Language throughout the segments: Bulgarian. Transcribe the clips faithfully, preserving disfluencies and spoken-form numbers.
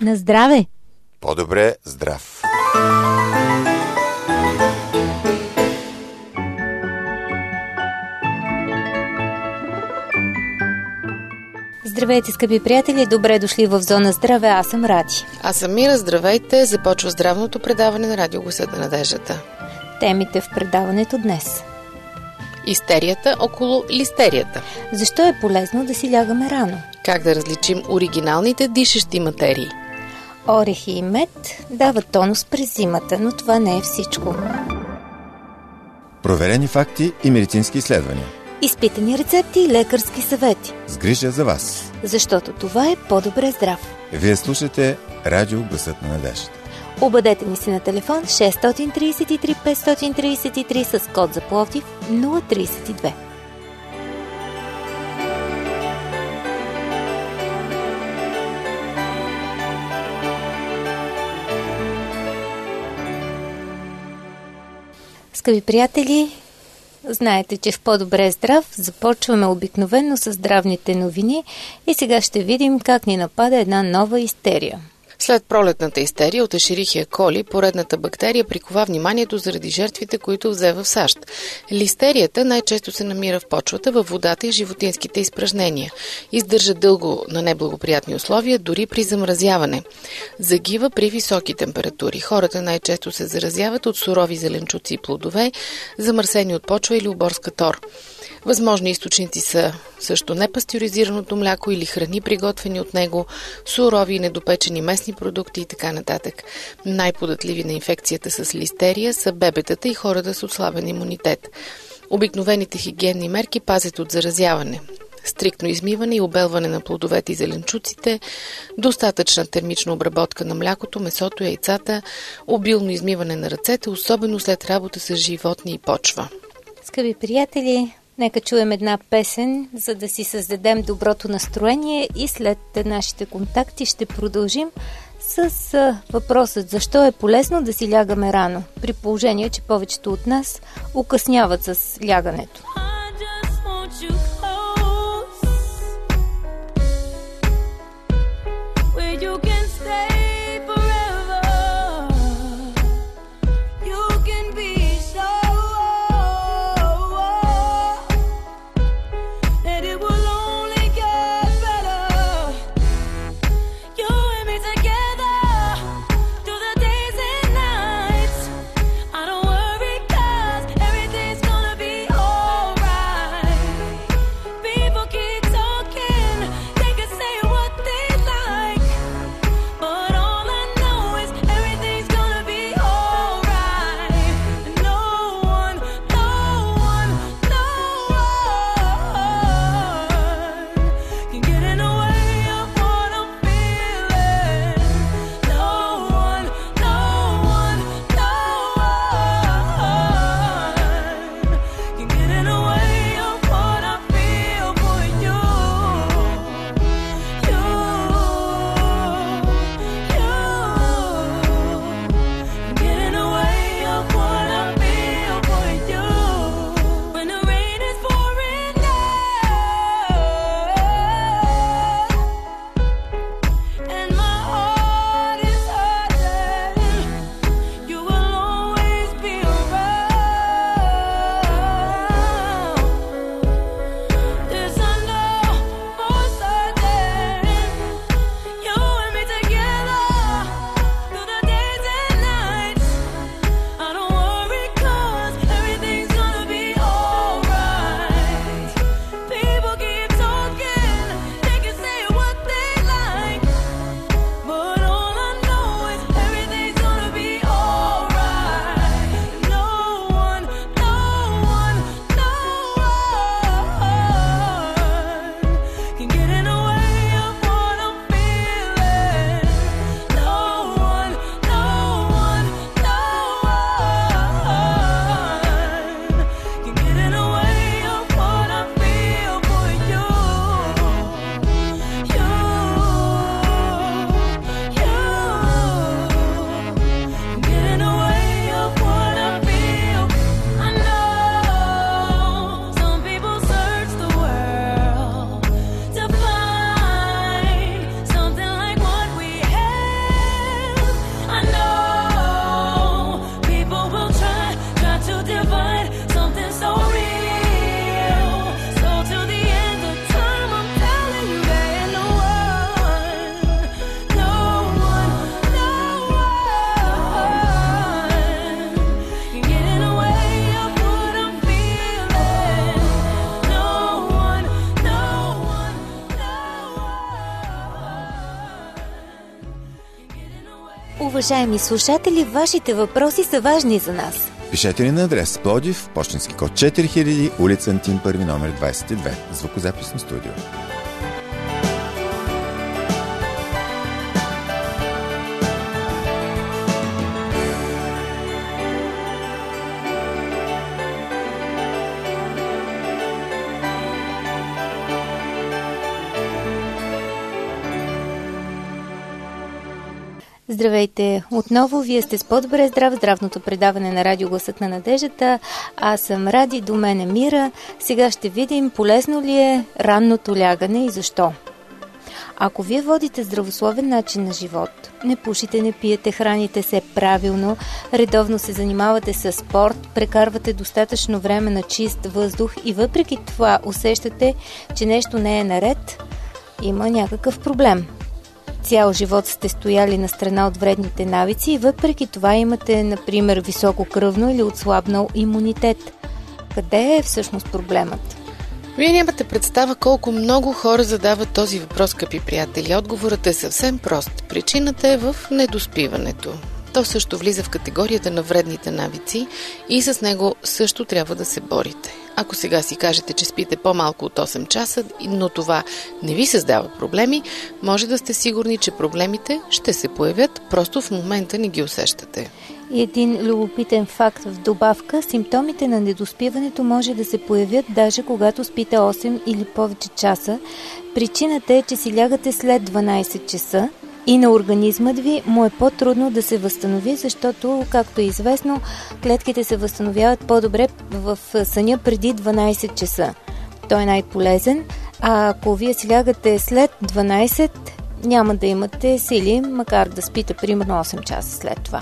На здраве! По-добре здрав! Здравейте, скъпи приятели! Добре дошли в Зона Здраве. Аз съм Ради. Аз съм Мира. Здравейте! Започва здравното предаване на Радио Гласът на надеждата. Темите в предаването днес. Истерията около листерията. Защо е полезно да си лягаме рано? Как да различим оригиналните дишещи материи? Орехи и мед дават тонус през зимата, но това не е всичко. Проверени факти и медицински изследвания. Изпитани рецепти и лекарски съвети. С грижа за вас. Защото това е по-добре здрав. Вие слушате Радио Гласът на надеждата. Обадете ни се на телефон шест три три пет три три с код за Пловдив нула три две. Скъпи приятели, знаете, че в По-добре здрав започваме обикновено с здравните новини и сега ще видим как ни напада една нова истерия. След пролетната истерия от Ешерихия коли, поредната бактерия прикова вниманието заради жертвите, които взе в САЩ. Листерията най-често се намира в почвата, във водата и животинските изпражнения. Издържа дълго на неблагоприятни условия, дори при замразяване. Загива при високи температури. Хората най-често се заразяват от сурови зеленчуци и плодове, замърсени от почва или оборска тор. Възможни източници са също непастеризираното мляко или храни, приготвени от него, сурови и недопечени местни продукти и така нататък. Най-податливи на инфекцията с листерия са бебетата и хората с отслабен имунитет. Обикновените хигиенни мерки пазят от заразяване. Стриктно измиване и обелване на плодовете и зеленчуците, достатъчна термична обработка на млякото, месото, яйцата, обилно измиване на ръцете, особено след работа с животни и почва. Скъпи приятели, нека чуем една песен, за да си създадем доброто настроение и след нашите контакти ще продължим с въпросът защо е полезно да си лягаме рано, при положение, че повечето от нас укъсняват с лягането. Oh уважаеми слушатели, вашите въпроси са важни за нас. Пишете ни на адрес Пловдив, пощенски код четири хиляди, улица Антим първи, номер двадесет и две. Звукозаписно студио. Здравейте! Отново вие сте с По-добре здрав, здравното предаване на Радио Гласът на надеждата. Аз съм Ради, до мен е Мира. Сега ще видим полезно ли е ранното лягане и защо. Ако вие водите здравословен начин на живот, не пушите, не пиете, храните се правилно, редовно се занимавате с спорт, прекарвате достатъчно време на чист въздух и въпреки това усещате, че нещо не е наред, има някакъв проблем. Цял живот сте стояли на страна от вредните навици и въпреки това имате, например, високо кръвно или отслабнал имунитет. Къде е всъщност проблемът? Вие нямате представа колко много хора задават този въпрос, скъпи приятели. Отговорът е съвсем прост. Причината е в недоспиването. То също влиза в категорията на вредните навици и с него също трябва да се борите. Ако сега си кажете, че спите по-малко от осем часа, но това не ви създава проблеми, може да сте сигурни, че проблемите ще се появят, просто в момента не ги усещате. И един любопитен факт в добавка, симптомите на недоспиването може да се появят даже когато спите осем или повече часа. Причината е, че си лягате след дванадесет часа, и на организмът ви му е по-трудно да се възстанови, защото, както е известно, клетките се възстановяват по-добре в съня преди дванадесет часа. Той е най-полезен, а ако вие си лягате след дванадесет, няма да имате сили, макар да спите примерно осем часа след това.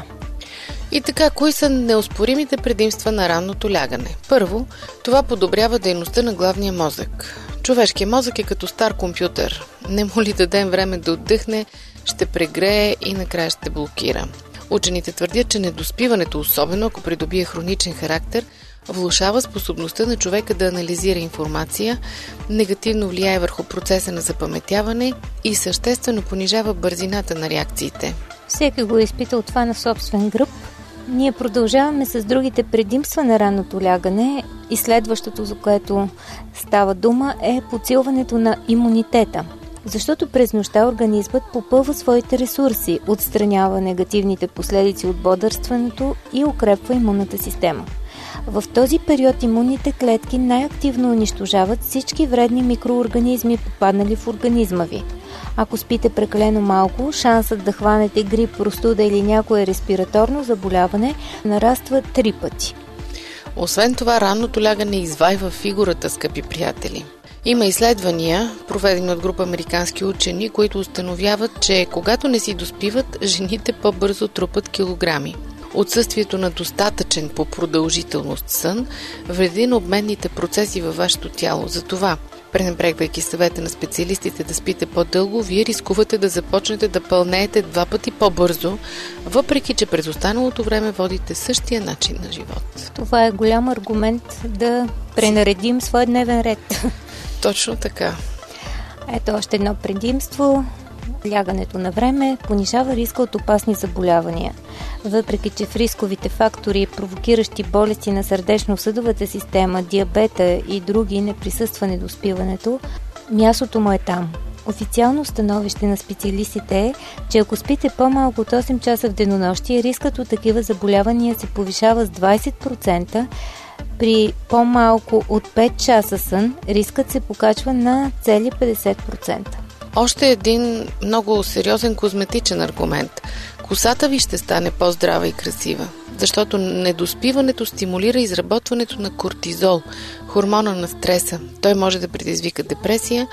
И така, кои са неоспоримите предимства на ранното лягане? Първо, това подобрява дейността на главния мозък. Човешкият мозък е като стар компютър. Не му ли дадем време да отдъхне, ще прегрее и накрая ще блокира. Учените твърдят, че недоспиването, особено ако придобие хроничен характер, влошава способността на човека да анализира информация, негативно влияе върху процеса на запаметяване и съществено понижава бързината на реакциите. Всеки го е изпитал това на собствен гръб. Ние продължаваме с другите предимства на ранното лягане и следващото, за което става дума, е подсилването на имунитета. Защото през нощта организмът попълва своите ресурси, отстранява негативните последици от бодрстването и укрепва имунната система. В този период имунните клетки най-активно унищожават всички вредни микроорганизми, попаднали в организма ви. Ако спите прекалено малко, шансът да хванете грип, простуда или някое респираторно заболяване нараства три пъти. Освен това, ранното лягане извайва фигурата, скъпи приятели. Има изследвания, проведени от група американски учени, които установяват, че когато не си доспиват, жените по-бързо трупат килограми. Отсъствието на достатъчен по продължителност сън вреди на обменните процеси във вашето тяло. Затова, пренебрегвайки съвета на специалистите да спите по-дълго, вие рискувате да започнете да пълнеете два пъти по-бързо, въпреки че през останалото време водите същия начин на живот. Това е голям аргумент да пренаредим своя дневен ред. Точно така. Ето още едно предимство. Лягането на време понижава риска от опасни заболявания. Въпреки че в рисковите фактори, провокиращи болести на сърдечно-съдовата система, диабета и други, не присъства недоспиването, мястото му е там. Официално становище на специалистите е, че ако спите по-малко от осем часа в денонощие, рискът от такива заболявания се повишава с двадесет процента, при по-малко от пет часа сън рискът се покачва на цели петдесет процента. Още един много сериозен козметичен аргумент. Косата ви ще стане по-здрава и красива, защото недоспиването стимулира изработването на кортизол, хормона на стреса. Той може да предизвика депресия,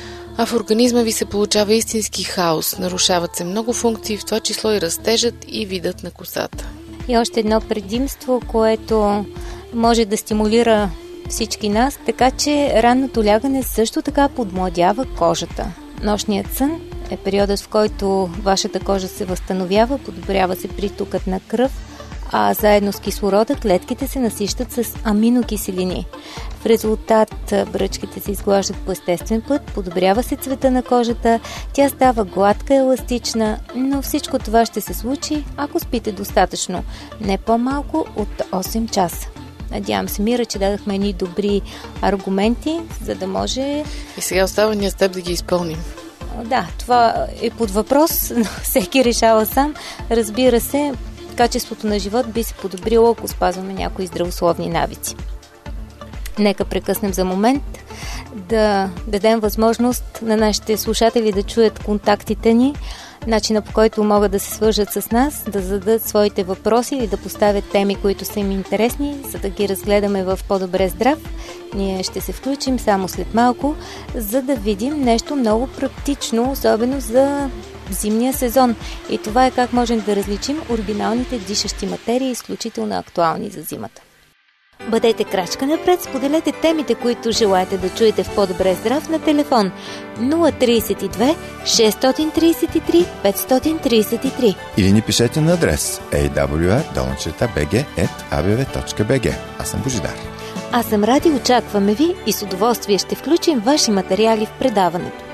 а в организма ви се получава истински хаос. Нарушават се много функции, в това число и растежът и видът на косата. И още едно предимство, което може да стимулира всички нас, така че ранното лягане също така подмладява кожата. Нощният сън е периодът, в който вашата кожа се възстановява, подобрява се притокът на кръв, а заедно с кислорода клетките се насищат с аминокиселини. В резултат бръчките се изглаждат по естествен път, подобрява се цвета на кожата, тя става гладка, еластична, но всичко това ще се случи, ако спите достатъчно, не по-малко от осем часа. Надявам се, Мира, че дадахме едни добри аргументи, за да може... И сега остава ние с теб да ги изпълним. Да, това е под въпрос, но всеки решава сам. Разбира се, качеството на живот би се подобрило, ако спазваме някои здравословни навици. Нека прекъснем за момент, да дадем възможност на нашите слушатели да чуят контактите ни, начина по който могат да се свържат с нас, да зададат своите въпроси или да поставят теми, които са им интересни, за да ги разгледаме в По-добре здрав. Ние ще се включим само след малко, за да видим нещо много практично, особено за зимния сезон. И това е как можем да различим оригиналните дишащи материи, изключително актуални за зимата. Бъдете крачка напред, споделете темите, които желаете да чуете в По-добре здрав на телефон нула три две шест три три пет три три или ни пишете на адрес ей дабъл ю ар долна черта би джи ет а бе ве точка би джи. Аз съм Божидар. Аз съм Ради, очакваме ви и с удоволствие ще включим ваши материали в предаването.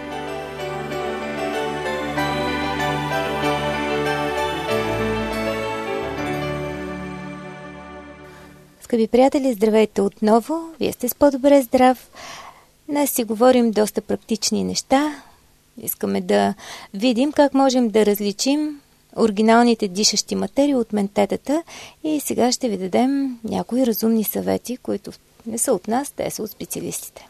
Скъпи приятели, здравейте отново! Вие сте с По-добре здрав. Днес си говорим доста практични неща. Искаме да видим как можем да различим оригиналните дишащи материи от ментетата и сега ще ви дадем някои разумни съвети, които не са от нас, те са от специалистите.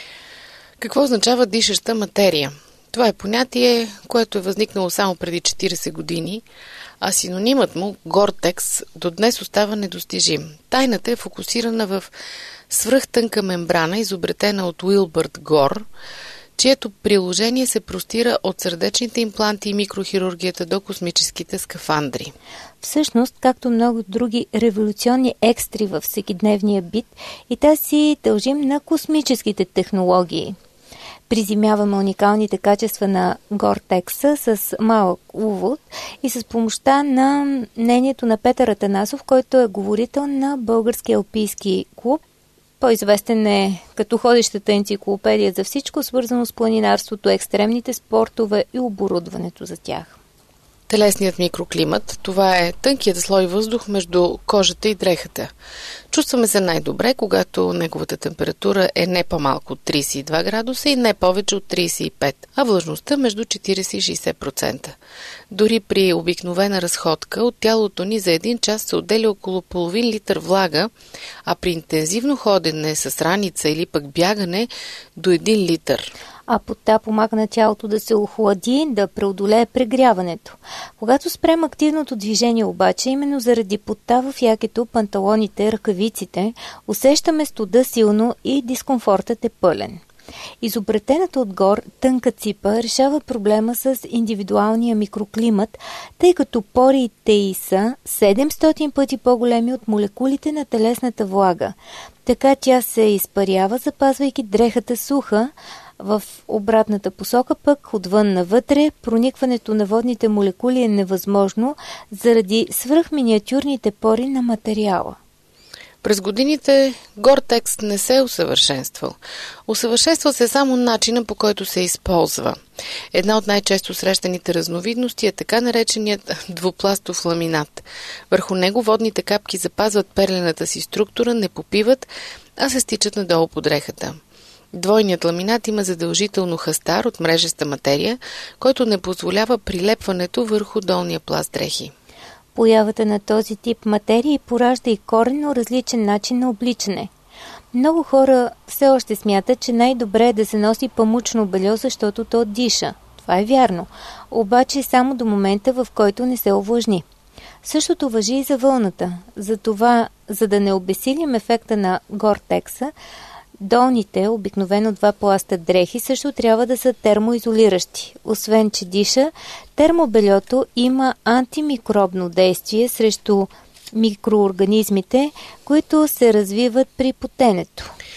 Какво означава дишаща материя? Това е понятие, което е възникнало само преди четирийсет години, а синонимът му, Гортекс, до днес остава недостижим. Тайната е фокусирана в свръхтънка мембрана, изобретена от Уилбърт Гор, чието приложение се простира от сърдечните импланти и микрохирургията до космическите скафандри. Всъщност, както много други революционни екстри във всекидневния бит, и тази си дължим на космическите технологии. Приземяваме уникалните качества на Гортекса с малък увод и с помощта на мнението на Петър Атанасов, който е говорител на Българския алпийски клуб. По-известен е като ходещата енциклопедия за всичко, свързано с планинарството, екстремните спортове и оборудването за тях. Телесният микроклимат – това е тънкият слой въздух между кожата и дрехата. Чувстваме се най-добре, когато неговата температура е не по-малко от трийсет и два градуса и не повече от трийсет и пет, а влажността между четирийсет и шейсет процента. Дори при обикновена разходка от тялото ни за един час се отделя около половин литър влага, а при интензивно ходене с раница или пък бягане до един литър. А потта помага на тялото да се охлади, да преодолее прегряването. Когато спрем активното движение обаче, именно заради потта в якето, панталоните, ръкавиците, усещаме студа силно и дискомфортът е пълен. Изобретената от Гор тънка ципа решава проблема с индивидуалния микроклимат, тъй като пориите й са седемстотин пъти по-големи от молекулите на телесната влага. Така тя се изпарява, запазвайки дрехата суха. В обратната посока пък, отвън навътре, проникването на водните молекули е невъзможно заради свръхминиатюрните пори на материала. През годините Гортекс не се е усъвършенствал. Усъвършенства се само начина, по който се използва. Една от най-често срещаните разновидности е така нареченият двупластов ламинат. Върху него водните капки запазват перлената си структура, не попиват, а се стичат надолу по дрехата. Двойният ламинат има задължително хастар от мрежеста материя, който не позволява прилепването върху долния пласт дрехи. Появата на този тип материи поражда и коренно различен начин на обличане. Много хора все още смятат, че най-добре е да се носи памучно бельо, защото то диша. Това е вярно, обаче само до момента, в който не се овлажни. Същото важи и за вълната. Затова, за да не обесилим ефекта на Гортекса, долните, обикновено два пласта дрехи, също трябва да са термоизолиращи. Освен, че диша, термобельото има антимикробно действие срещу микроорганизмите, които се развиват при потенето.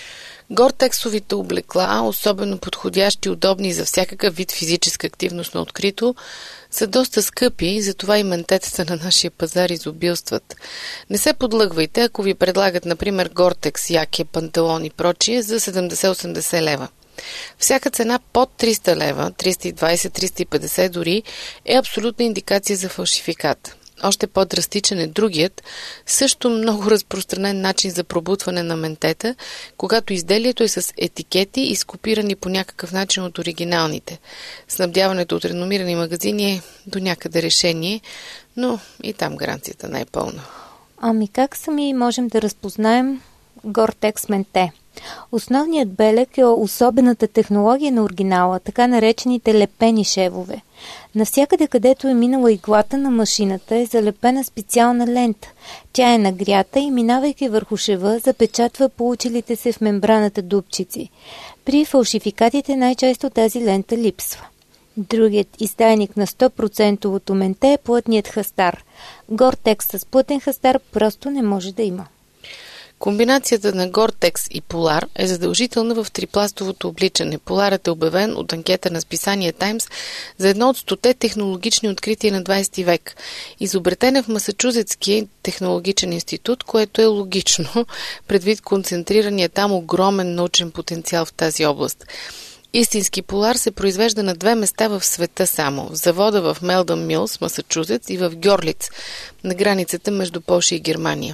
Гортексовите облекла, особено подходящи и удобни за всякакъв вид физическа активност на открито, са доста скъпи и затова и ментетата на нашия пазар изобилстват. Не се подлъгвайте, ако ви предлагат, например, Гортекс, якия, панталон и прочие за седемдесет-осемдесет лева. Всяка цена под триста лева, триста и двадесет - триста и петдесет дори, е абсолютна индикация за фалшификат. Още по-драстичен е другият, също много разпространен начин за пробутване на ментета, когато изделието е с етикети, изкопирани по някакъв начин от оригиналните. Снабдяването от реномирани магазини е до някъде решение, но и там гаранцията не е пълна. Ами как сами можем да разпознаем Гортекс менте? Основният белег е особената технология на оригинала, така наречените лепени шевове. Навсякъде, където е минала иглата на машината, е залепена специална лента. Тя е нагрята и, минавайки върху шева, запечатва получилите се в мембраната дупчици. При фалшификатите най-често тази лента липсва. Другият издайник на сто процента менте е плътният хастар. Гортекс с плътен хастар просто не може да има. Комбинацията на Гортекс и Полар е задължителна в трипластовото обличане. Поларът е обявен от анкета на списание Таймс за едно от стоте технологични открития на двадесети век. Изобретен е в Масачузетския технологичен институт, което е логично, предвид концентрирания там огромен научен потенциал в тази област. Истински полар се произвежда на две места в света само. В завода в Мелдън Милс, Масачузетс, и в Гьорлиц, на границата между Полша и Германия.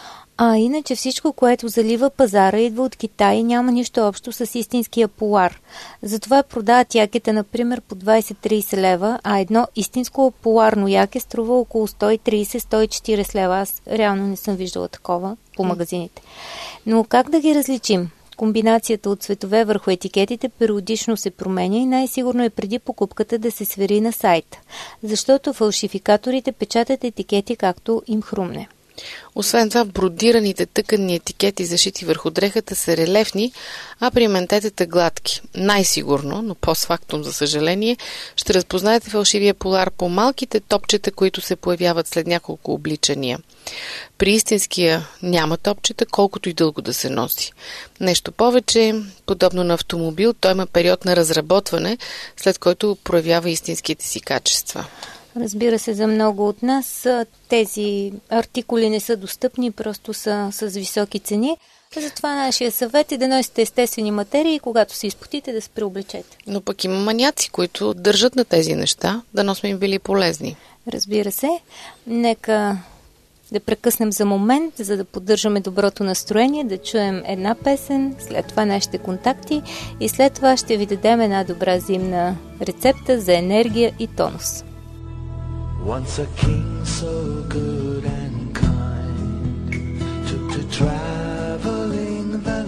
А иначе всичко, което залива пазара, идва от Китай и няма нищо общо с истинския полар. Затова продават якета, например, по двадесет - тридесет лева, а едно истинско поларно яке струва около сто и тридесет - сто и четиридесет лева. Аз реално не съм виждала такова по магазините. Но как да ги различим? Комбинацията от цветове върху етикетите периодично се променя и най-сигурно е преди покупката да се свери на сайта, защото фалшификаторите печатат етикети както им хрумне. Освен това, бродираните тъканни етикети, зашити върху дрехата, са релефни, а при ментетата гладки. Най-сигурно, но постфактум, за съжаление, ще разпознаете фалшивия полар по малките топчета, които се появяват след няколко обличания. При истинския няма топчета, колкото и дълго да се носи. Нещо повече, подобно на автомобил, той има период на разработване, след който проявява истинските си качества. Разбира се, за много от нас тези артикули не са достъпни, просто са с високи цени. Затова нашия съвет е да носите естествени материи и когато се изпотите, да се преоблечете. Но пък има маняци, които държат на тези неща, дано сме им били полезни. Разбира се. Нека да прекъснем за момент, за да поддържаме доброто настроение, да чуем една песен, след това нашите контакти и след това ще ви дадем една добра зимна рецепта за енергия и тонус. Once a king so good and kind took to traveling the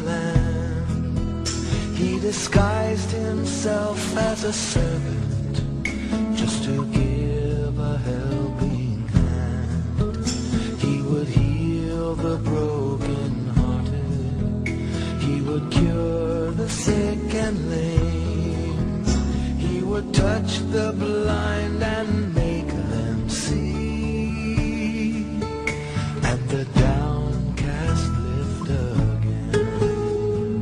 land. He disguised himself as a servant just to give a helping hand. He would heal the broken-hearted. He would cure the sick and lame. He would touch the blind and make and the downcast lift again.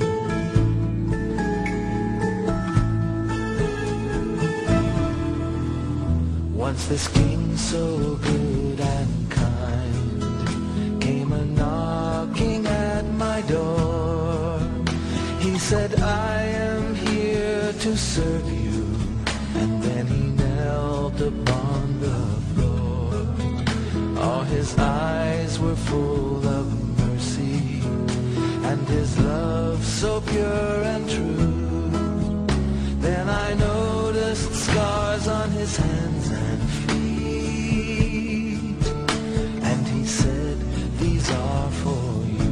Once this king so good and kind came a knocking at my door. He said, I am here to serve you, and then he knelt upon the floor. All his eyes were full of mercy, and his love so pure and true. Then I noticed scars on his hands and feet, and he said, these are for you.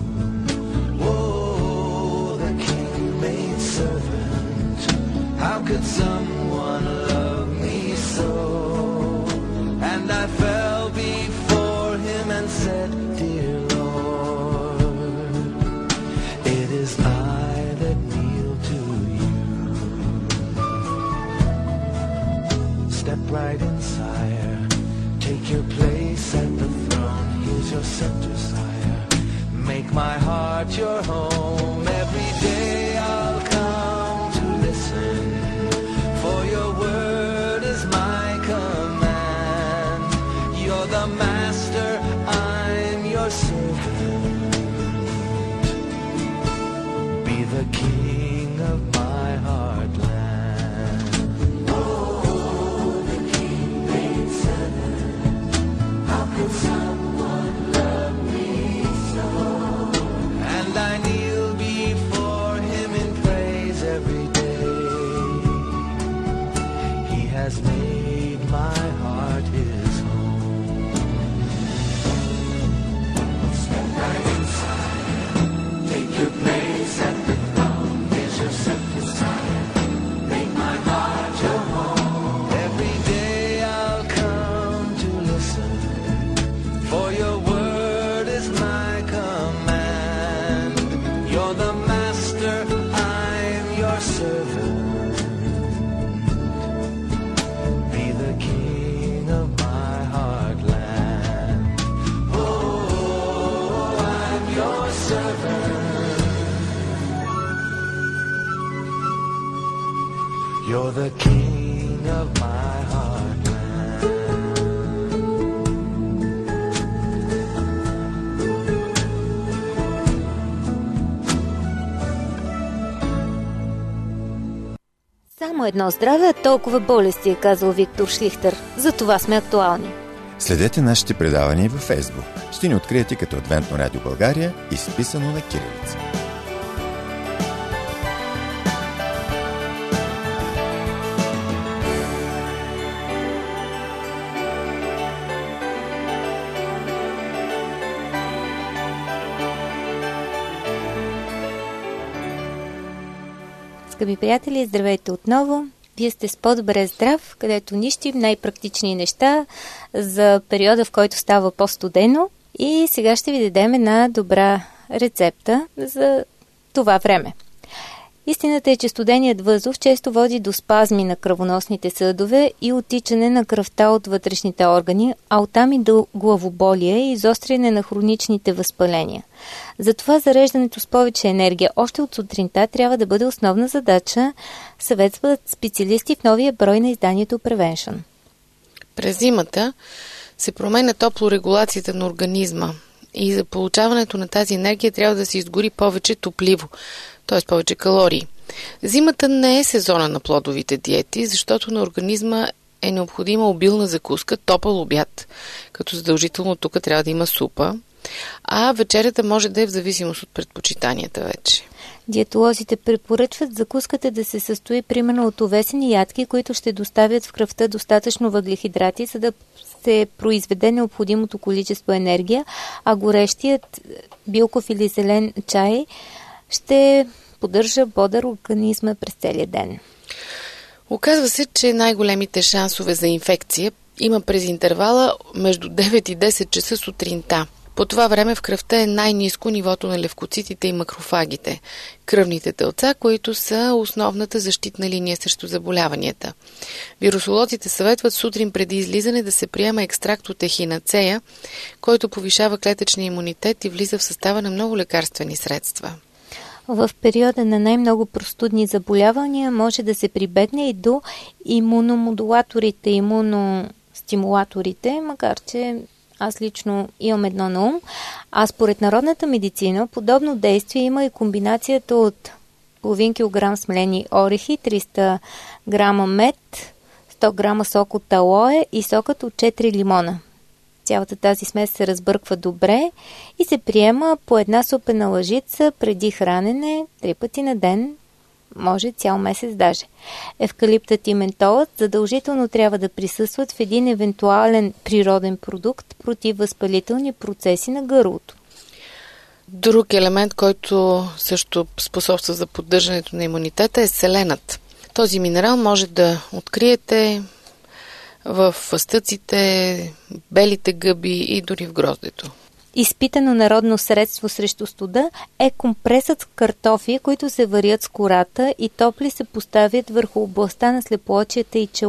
Whoa, the king-made servant, how could someone love me so? And I fell before him and said, dear Lord, it is I that kneel to you. Step right in, sire, take your place at the throne. Here's your scepter, sire, Make my heart your home. Every day I'll come to listen, for your word is my command. You're the master, I'm your servant. Be the king of my heartland. Oh, the king made seven. How could someone love me so? And I kneel before him in praise every day. He has made my heart his home. Step right inside, take your place at the throne. Here's your simple sign, make my heart your home. Every day I'll come to listen, for your word is my command. You're the master, I'm your servant. Be the king of my heartland. Oh, I'm your servant. You're the king of my heartland. Само едно здраве, толкова болести, е казал Виктор Шлихтер. За това сме актуални. Следете нашите предавания и във Фейсбук. Ще ни откриете като Адвентно радио България, изписано на кирилица. Скъпи приятели, здравейте отново! Вие сте с По-добре здрав, където нищим най-практични неща за периода, в който става по-студено. И сега ще ви дадем една добра рецепта за това време. Истината е, че студеният въздух често води до спазми на кръвоносните съдове и оттичане на кръвта от вътрешните органи, а оттам и до главоболие и изостряне на хроничните възпаления. Затова зареждането с повече енергия още от сутринта трябва да бъде основна задача, съветват специалисти в новия брой на изданието Prevention. През зимата се променя топлорегулацията на организма и за получаването на тази енергия трябва да се изгори повече топливо, т.е. повече калории. Зимата не е сезона на плодовите диети, защото на организма е необходима обилна закуска, топъл обяд, като задължително тук трябва да има супа, а вечерята може да е в зависимост от предпочитанията вече. Диетолозите препоръчват закуската да се състои примерно от овесени ядки, които ще доставят в кръвта достатъчно въглехидрати, за да се произведе необходимото количество енергия, а горещият билков или зелен чай ще поддържа бодър организма през целия ден. Оказва се, че най-големите шансове за инфекция има през интервала между девет и десет часа сутринта. По това време в кръвта е най-ниско нивото на левкоцитите и макрофагите, кръвните телца, които са основната защитна линия срещу заболяванията. Вирусолозите съветват сутрин преди излизане да се приема екстракт от ехинацея, който повишава клетъчния имунитет и влиза в състава на много лекарствени средства. В периода на най-много простудни заболявания може да се прибегне и до имуномодулаторите, имуностимулаторите, макар че аз лично имам едно на ум. А според народната медицина, подобно действие има и комбинацията от половин килограм смелени орехи, триста грама мед, сто грама сок от алоe и сокът от четири лимона. Цялата тази смес се разбърква добре и се приема по една супена лъжица преди хранене, три пъти на ден, може цял месец даже. Евкалиптът и ментолът задължително трябва да присъстват в един евентуален природен продукт против възпалителни процеси на гърлото. Друг елемент, който също способства за поддържането на имунитета, е селенът. Този минерал може да откриете в фъстъците, белите гъби и дори в гроздето. Изпитано народно средство срещу студа е компресът с картофи, които се варят с кората и топли се поставят върху областта на слепоочията и челото.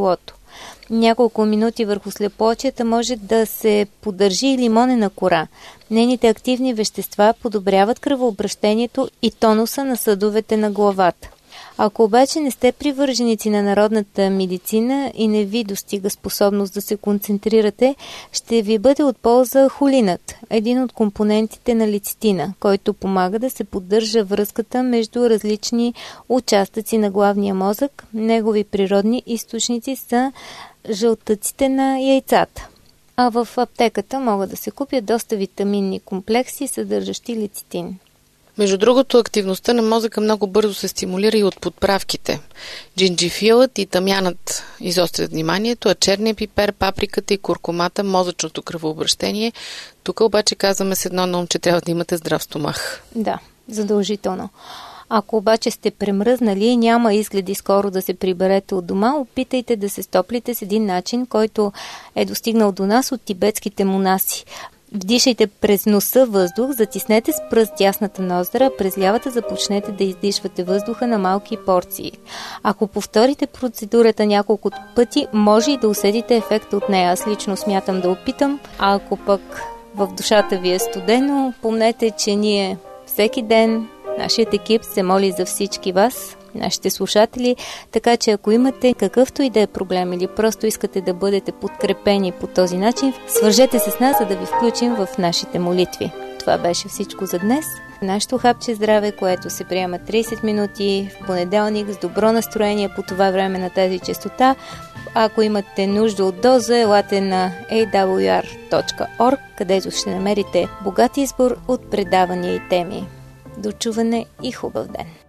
Няколко минути върху слепоочията може да се поддържи и лимонена кора. Нейните активни вещества подобряват кръвообращението и тонуса на съдовете на главата. Ако обаче не сте привърженици на народната медицина и не ви достига способност да се концентрирате, ще ви бъде от полза холинът, един от компонентите на лецитина, който помага да се поддържа връзката между различни участъци на главния мозък. Негови природни източници са жълтъците на яйцата. А в аптеката могат да се купят доста витаминни комплекси, съдържащи лецитин. Между другото, активността на мозъка много бързо се стимулира и от подправките. Джинджифилът и тамянът изострят вниманието, а черния пипер, паприката и куркумата – мозъчното кръвообращение. Тук обаче казваме с едно на ум, че трябва да имате здрав стомах. Да, задължително. Ако обаче сте премръзнали и няма изгледи скоро да се приберете от дома, опитайте да се стоплите с един начин, който е достигнал до нас от тибетските монаси. Вдишайте през носа въздух, затиснете с пръст дясната ноздра, през лявата започнете да издишвате въздуха на малки порции. Ако повторите процедурата няколко пъти, може и да усетите ефекта от нея. Аз лично смятам да опитам, а ако пък в душата ви е студено, помнете, че ние всеки ден, нашият екип се моли за всички вас, нашите слушатели, така че ако имате какъвто и да е проблем или просто искате да бъдете подкрепени по този начин, свържете се с нас, за да ви включим в нашите молитви. Това беше всичко за днес. Нашето хапче здраве, което се приема трийсет минути в понеделник с добро настроение по това време на тази честота. Ако имате нужда от доза, елате на ей дабъл ю ар точка орг, където ще намерите богат избор от предавания и теми. До чуване и хубав ден!